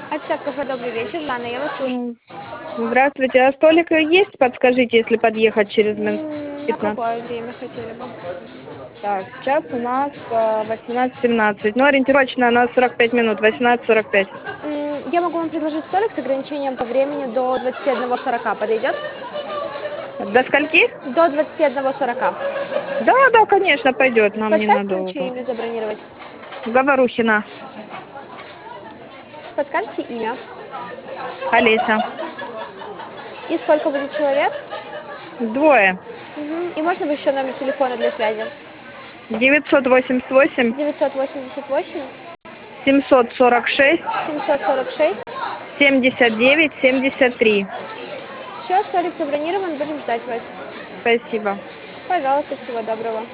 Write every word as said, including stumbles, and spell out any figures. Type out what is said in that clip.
Офицер кафе, добрый вечер. Жанна, я вас слушаю. М, Здравствуйте, а столик есть? Подскажите, если подъехать через минут М, На пятнадцать. какое время хотели бы? Так, сейчас у нас а, восемнадцать семнадцать. Ну, ориентировочно на сорок пять минут, восемнадцать сорок пять. М, Я могу вам предложить столик с ограничением по времени до двадцати одного сорока. Подойдет? До скольки? До двадцати одного сорока. Да, да, конечно, пойдет, нам Подскажете, на чье ненадолго. имя забронировать? Говорухина, Подскажите имя. Олеся. И сколько будет человек? Двое. Мгм. И можно бы еще номер телефона для связи? девятьсот восемьдесят восемь девятьсот восемьдесят восемь семьсот сорок шесть семьсот сорок шесть. семьдесят девять семьдесят три. Все, столик забронирован, будем ждать вас. Спасибо. Пожалуйста, всего доброго.